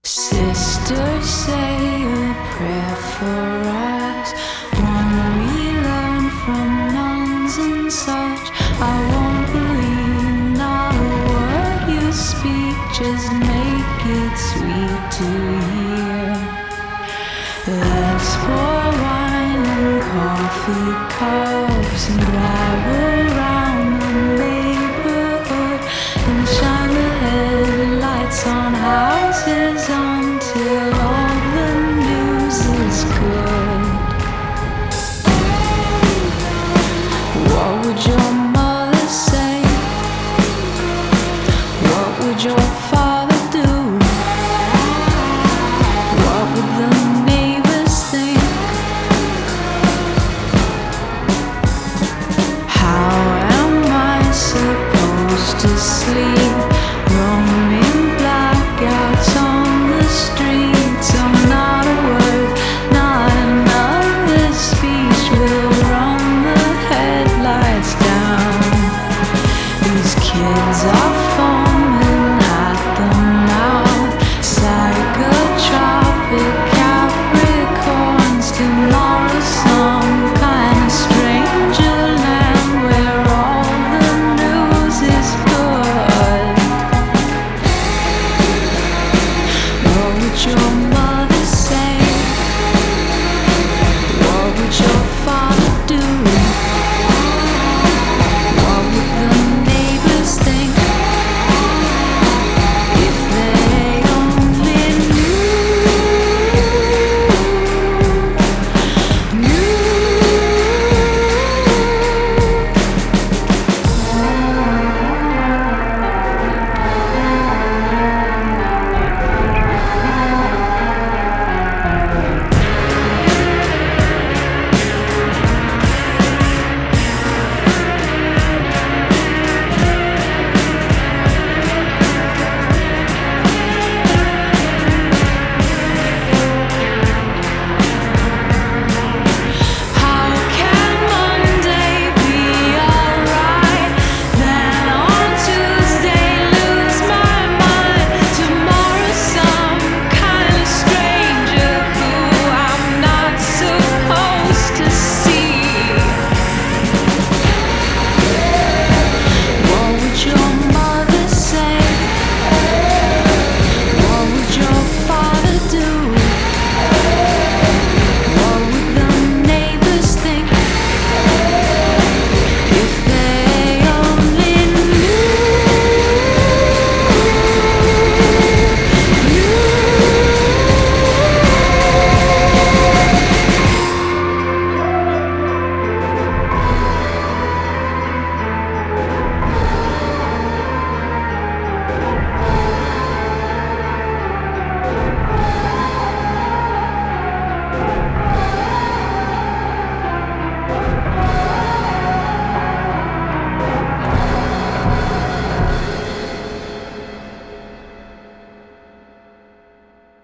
Sisters say a prayer for us, one we learn from nuns and such. I won't believe not a word you speak, just make it sweet to hear. Let's pour wine and coffee cups and drive around the neighborhood and shine the headlights on houses until all the news is good. What would your mother say? What would your father do? What would the neighbors think? How am I supposed to sleep? Roaming blackouts on the streets. Oh, not a word, not another speech will run the headlights down. These kids are foaming at the mouth, psychotropic Capricorns. Tomorrow's some kind of stranger land where all the news is good. What would your